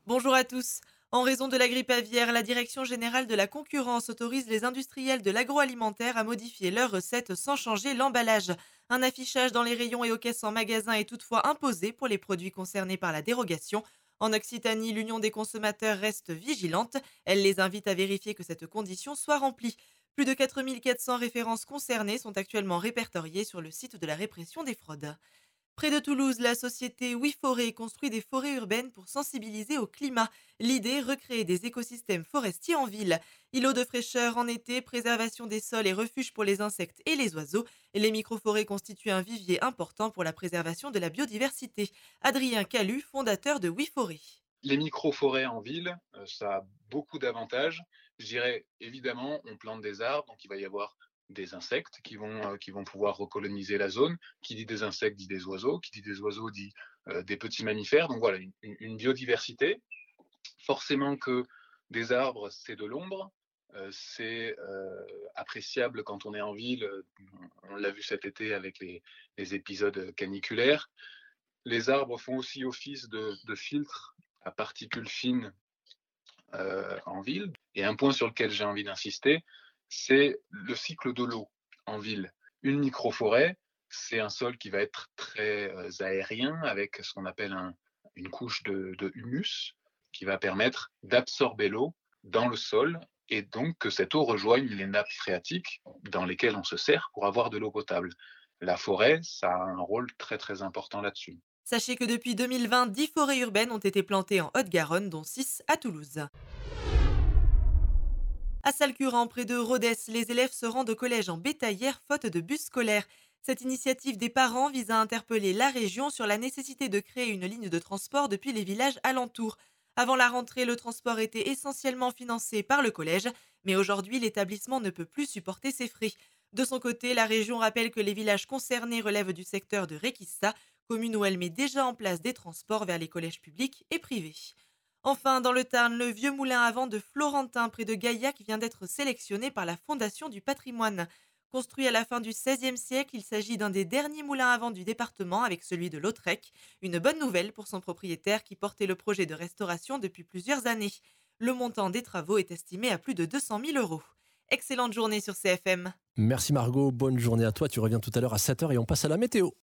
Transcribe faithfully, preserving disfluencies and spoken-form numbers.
Bonjour à tous. En raison de la grippe aviaire, la Direction générale de la concurrence autorise les industriels de l'agroalimentaire à modifier leurs recettes sans changer l'emballage. Un affichage dans les rayons et aux caisses en magasin est toutefois imposé pour les produits concernés par la dérogation. En Occitanie, l'Union des consommateurs reste vigilante. Elle les invite à vérifier que cette condition soit remplie. Plus de quatre mille quatre cents références concernées sont actuellement répertoriées sur le site de la répression des fraudes. Près de Toulouse, la société WeForêt construit des forêts urbaines pour sensibiliser au climat. L'idée, recréer des écosystèmes forestiers en ville. Îlots de fraîcheur en été, préservation des sols et refuge pour les insectes et les oiseaux. Les microforêts constituent un vivier important pour la préservation de la biodiversité. Adrien Calu, fondateur de WeForêt. Les micro-forêts en ville, heu, ça a beaucoup d'avantages. Je dirais, évidemment, on plante des arbres, donc il va y avoir des insectes qui vont, heu, qui vont pouvoir recoloniser la zone. Qui dit des insectes dit des oiseaux, qui dit des oiseaux dit, heu, des petits mammifères, donc voilà, une une une biodiversité. Forcément que des arbres, c'est de l'ombre, heu, c'est, heu, appréciable quand on est en ville, heu, on l'a vu cet été avec les les épisodes caniculaires. Les arbres font aussi office de de filtre à particules fines, heu, en ville. Et un point sur lequel j'ai envie d'insister, c'est le cycle de l'eau en ville. Une microforêt, c'est un sol qui va être très, heu, aérien avec ce qu'on appelle un une couche de de humus qui va permettre d'absorber l'eau dans le sol et donc que cette eau rejoigne les nappes phréatiques dans lesquelles on se sert pour avoir de l'eau potable. La forêt, ça a un rôle très, très important là-dessus. Sachez que depuis deux mille vingt, dix forêts urbaines ont été plantées en Haute-Garonne, dont six à Toulouse. À Salcurand, près de Rodez, les élèves se rendent au collège en bétaillère faute de bus scolaire. Cette initiative des parents vise à interpeller la région sur la nécessité de créer une ligne de transport depuis les villages alentours. Avant la rentrée, le transport était essentiellement financé par le collège, mais aujourd'hui, l'établissement ne peut plus supporter ses frais. De son côté, la région rappelle que les villages concernés relèvent du secteur de Réquissa, commune où elle met déjà en place des transports vers les collèges publics et privés. Enfin, dans le Tarn, le vieux moulin à vent de Florentin, près de Gaillac, vient d'être sélectionné par la Fondation du patrimoine. Construit à la fin du seizième siècle, il s'agit d'un des derniers moulins à vent du département avec celui de Lautrec. Une bonne nouvelle pour son propriétaire qui portait le projet de restauration depuis plusieurs années. Le montant des travaux est estimé à plus de deux cent mille euros. Excellente journée sur C F M. Merci Margot, bonne journée à toi. Tu reviens tout à l'heure à sept heures et on passe à la météo.